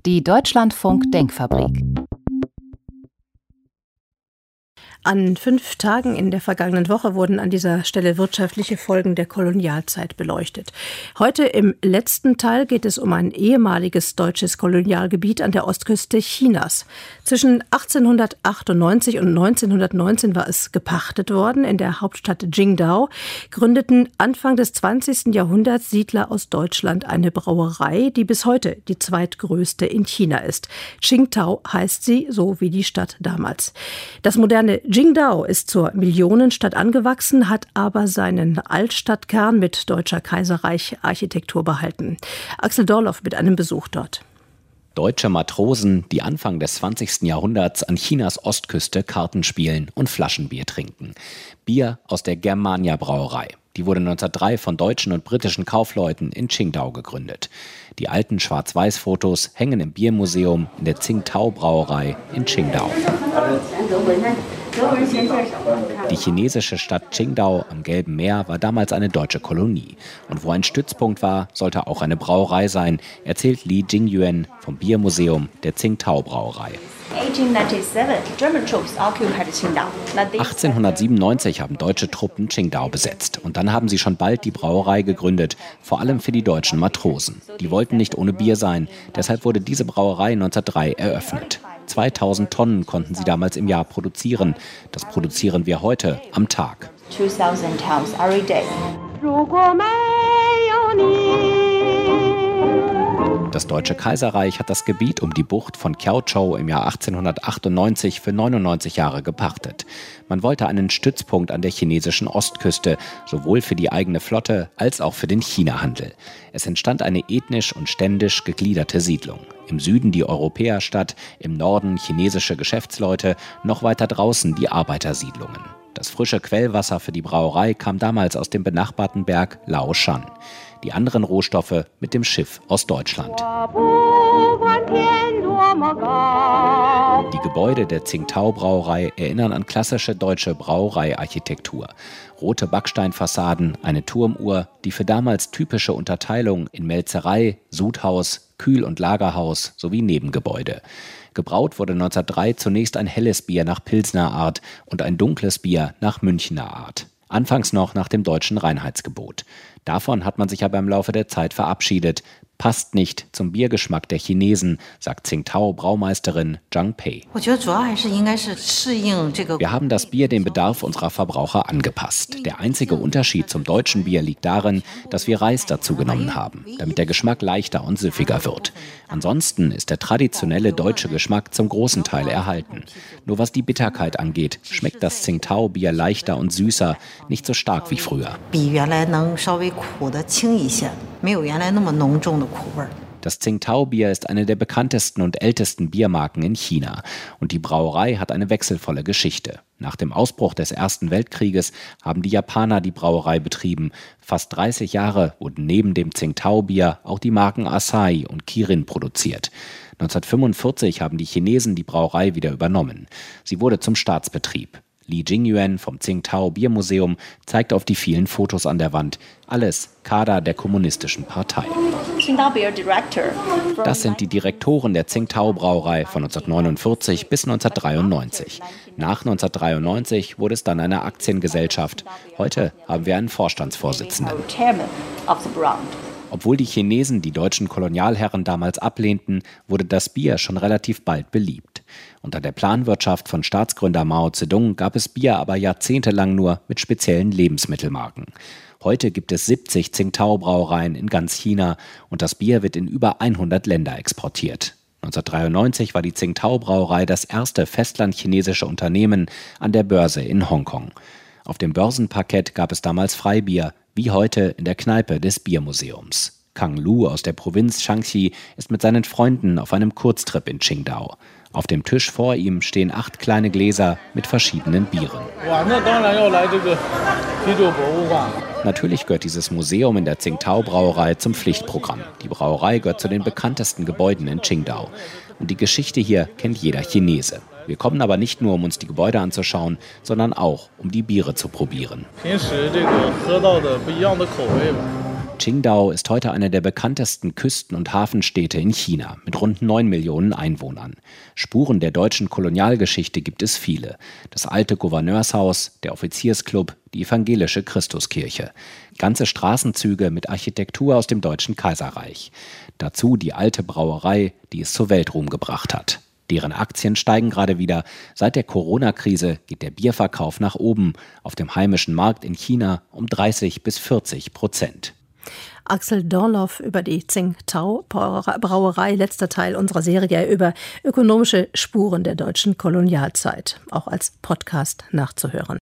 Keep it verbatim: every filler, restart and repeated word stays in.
Die Deutschlandfunk-Denkfabrik. An fünf Tagen in der vergangenen Woche wurden an dieser Stelle wirtschaftliche Folgen der Kolonialzeit beleuchtet. Heute im letzten Teil geht es um ein ehemaliges deutsches Kolonialgebiet an der Ostküste Chinas. Zwischen achtzehnhundertachtundneunzig und neunzehnhundertneunzehn war es gepachtet worden. In der Hauptstadt Qingdao gründeten Anfang des zwanzigsten Jahrhunderts Siedler aus Deutschland eine Brauerei, die bis heute die zweitgrößte in China ist. Qingdao heißt sie, so wie die Stadt damals. Das moderne Qingdao ist zur Millionenstadt angewachsen, hat aber seinen Altstadtkern mit deutscher Kaiserreich-Architektur behalten. Axel Dorloff mit einem Besuch dort. Deutsche Matrosen, die Anfang des zwanzigsten Jahrhunderts an Chinas Ostküste Karten spielen und Flaschenbier trinken. Bier aus der Germania Brauerei. Die wurde neunzehnhundertdrei von deutschen und britischen Kaufleuten in Qingdao gegründet. Die alten Schwarz-Weiß-Fotos hängen im Biermuseum in der Tsingtao Brauerei in Qingdao. Die chinesische Stadt Qingdao am Gelben Meer war damals eine deutsche Kolonie. Und wo ein Stützpunkt war, sollte auch eine Brauerei sein, erzählt Li Jingyuan vom Biermuseum der Tsingtao Brauerei. achtzehnhundertsiebenundneunzig haben deutsche Truppen Qingdao besetzt. Und dann haben sie schon bald die Brauerei gegründet, vor allem für die deutschen Matrosen. Die wollten nicht ohne Bier sein, deshalb wurde diese Brauerei neunzehnhundertdrei eröffnet. zweitausend Tonnen konnten sie damals im Jahr produzieren. Das produzieren wir heute am Tag. zweitausend tons every day. Das Deutsche Kaiserreich hat das Gebiet um die Bucht von Kiaochou im Jahr achtzehnhundertachtundneunzig für neunundneunzig Jahre gepachtet. Man wollte einen Stützpunkt an der chinesischen Ostküste, sowohl für die eigene Flotte als auch für den China-Handel. Es entstand eine ethnisch und ständisch gegliederte Siedlung. Im Süden die Europäerstadt, im Norden chinesische Geschäftsleute, noch weiter draußen die Arbeitersiedlungen. Das frische Quellwasser für die Brauerei kam damals aus dem benachbarten Berg Laoshan. Die anderen Rohstoffe mit dem Schiff aus Deutschland. Die Gebäude der Tsingtao Brauerei erinnern an klassische deutsche Brauereiarchitektur. Rote Backsteinfassaden, eine Turmuhr, die für damals typische Unterteilung in Melzerei, Sudhaus, Kühl- und Lagerhaus sowie Nebengebäude. Gebraut wurde neunzehnhundertdrei zunächst ein helles Bier nach Pilsner Art und ein dunkles Bier nach Münchner Art. Anfangs noch nach dem deutschen Reinheitsgebot. Davon hat man sich aber im Laufe der Zeit verabschiedet. Passt nicht zum Biergeschmack der Chinesen, sagt Tsingtao-Braumeisterin Zhang Pei. Wir haben das Bier dem Bedarf unserer Verbraucher angepasst. Der einzige Unterschied zum deutschen Bier liegt darin, dass wir Reis dazu genommen haben, damit der Geschmack leichter und süffiger wird. Ansonsten ist der traditionelle deutsche Geschmack zum großen Teil erhalten. Nur was die Bitterkeit angeht, schmeckt das Tsingtao-Bier leichter und süßer, nicht so stark wie früher. Das Tsingtao-Bier ist eine der bekanntesten und ältesten Biermarken in China. Und die Brauerei hat eine wechselvolle Geschichte. Nach dem Ausbruch des Ersten Weltkrieges haben die Japaner die Brauerei betrieben. Fast dreißig Jahre wurden neben dem Tsingtao-Bier auch die Marken Asahi und Kirin produziert. neunzehnhundertfünfundvierzig haben die Chinesen die Brauerei wieder übernommen. Sie wurde zum Staatsbetrieb. Li Jingyuan vom Tsingtao Biermuseum zeigt auf die vielen Fotos an der Wand. Alles Kader der Kommunistischen Partei. Das sind die Direktoren der Tsingtao Brauerei von neunzehnhundertneunundvierzig bis neunzehnhundertdreiundneunzig. Nach neunzehnhundertdreiundneunzig wurde es dann eine Aktiengesellschaft. Heute haben wir einen Vorstandsvorsitzenden. Obwohl die Chinesen die deutschen Kolonialherren damals ablehnten, wurde das Bier schon relativ bald beliebt. Unter der Planwirtschaft von Staatsgründer Mao Zedong gab es Bier aber jahrzehntelang nur mit speziellen Lebensmittelmarken. Heute gibt es siebzig Tsingtao-Brauereien in ganz China und das Bier wird in über hundert Länder exportiert. neunzehnhundertdreiundneunzig war die Tsingtao-Brauerei das erste festlandchinesische Unternehmen an der Börse in Hongkong. Auf dem Börsenparkett gab es damals Freibier, wie heute in der Kneipe des Biermuseums. Kang Lu aus der Provinz Shanxi ist mit seinen Freunden auf einem Kurztrip in Qingdao. Auf dem Tisch vor ihm stehen acht kleine Gläser mit verschiedenen Bieren. Natürlich gehört dieses Museum in der Tsingtao-Brauerei zum Pflichtprogramm. Die Brauerei gehört zu den bekanntesten Gebäuden in Qingdao. Und die Geschichte hier kennt jeder Chinese. Wir kommen aber nicht nur, um uns die Gebäude anzuschauen, sondern auch, um die Biere zu probieren. Qingdao ist heute eine der bekanntesten Küsten- und Hafenstädte in China mit rund neun Millionen Einwohnern. Spuren der deutschen Kolonialgeschichte gibt es viele. Das alte Gouverneurshaus, der Offiziersclub, die evangelische Christuskirche. Ganze Straßenzüge mit Architektur aus dem Deutschen Kaiserreich. Dazu die alte Brauerei, die es zur Weltruhm gebracht hat. Deren Aktien steigen gerade wieder. Seit der Corona-Krise geht der Bierverkauf nach oben. Auf dem heimischen Markt in China um dreißig bis vierzig Prozent. Axel Dornloff über die Tsingtao Brauerei, letzter Teil unserer Serie über ökonomische Spuren der deutschen Kolonialzeit, auch als Podcast nachzuhören.